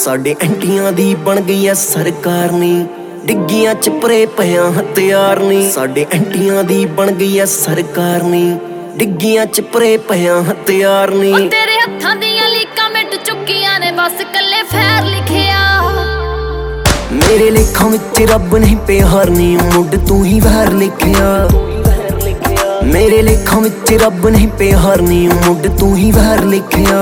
साडे एंटियां दी बन गई है सरकार नी, डिग्गियां च भरे पिया हथियार नी। साडे एंटियां दी बन गई है सरकार नी, डिग्गियां च भरे पिया हथियार नी। तेरे हत्थां दियां लीकां मिट चुकियां ने, बस कल्ले फैर लिखिया। मेरे लेखां विच रब नहीं प्यार नी, मुड तू ही वैर लिखिया। मेरे लेखां विच रब नहीं प्यार नी, मुड तू ही वैर लिखिया।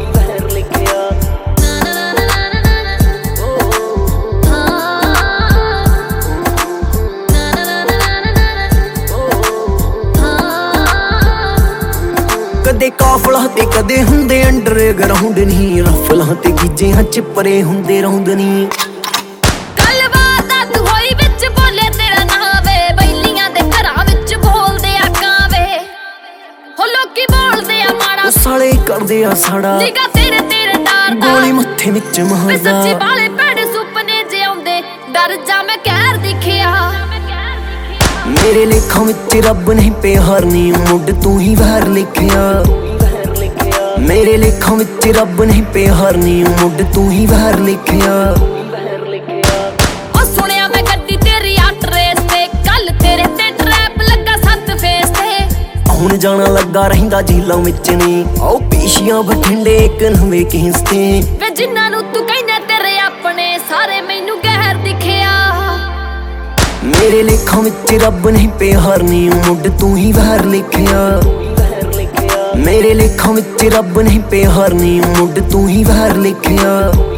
कदे काफला ते कदे हुंदे अंडरग्राउंड नी, रफलां ते गिज्जियां च परे हुंदे रौंद नी। गलबात तू होई विच बोले तेरा नां वे, बैलियां दे घरां विच बोलदे आ कावे। हो लोकी बोलदे आ माड़ा, साले करदे आ साड़ा, निगा तेरे तेरे डरदा, गोली मत्थे विच मारदा। सच्ची वाले भैड़े सुपने जे आउंदे, डर जा मैं कहर दिखिया। मेरे लेखां विच रब नहीं प्यार नी, मुड तू ही वैर लिखिया। मेरे लेखां विच रब नहीं प्यार नी, मुड तू ही वैर लिखिया। ओ सुनिया मैं गड्डी तेरी अट रेस ते, कल तेरे ते ट्रैप लगा 7 फेस ते। आउण जाना लगा रहिंदा जेलां विच नी, आओ पेशियां बठिंडे इक नवे केस ते। वे जिन्हां नूं तू कहना तेरे अपने, सारे मैनू गहर दिखिया। मेरे लेखां विच रब नहीं प्यार नी, मुड तू ही वैर लिखिया। मेरे लेखां विच रब नहीं प्यार नी, मुड तू ही वैर लिखिया।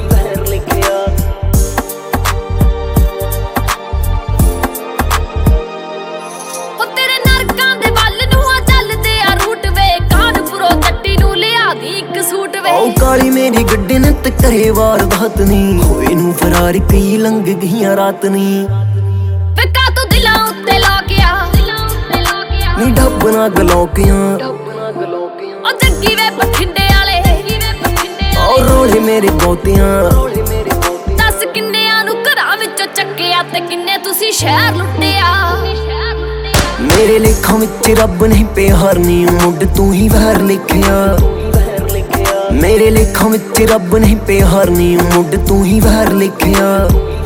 ओ तेरे नरकां दे वल नूं आ चलदे आ रूट वे, कानपुरों जट्टी नूं लिया दी इक सूट वे। ओ काली मेरी गड्डी ने ते करे वारदात नी, होए नूं फरार कई लंघ गईयां रात नी। दिलां उत्ते लोकिया नी डब ना गलोकियां, ओ जग्गी वे बठिंडे आले, ओ रोले मेरे बहुतियां। दस किन्नियां नूं घरां विचों चक्किया ते किन्ने तुसी शहर लुट्टिया। मेरे लेखां विच रब नहीं प्यार नी, मुड तू ही वैर लिखिया। मेरे लेखां विच रब नहीं प्यार नी, मुड तू ही वैर लिखिया।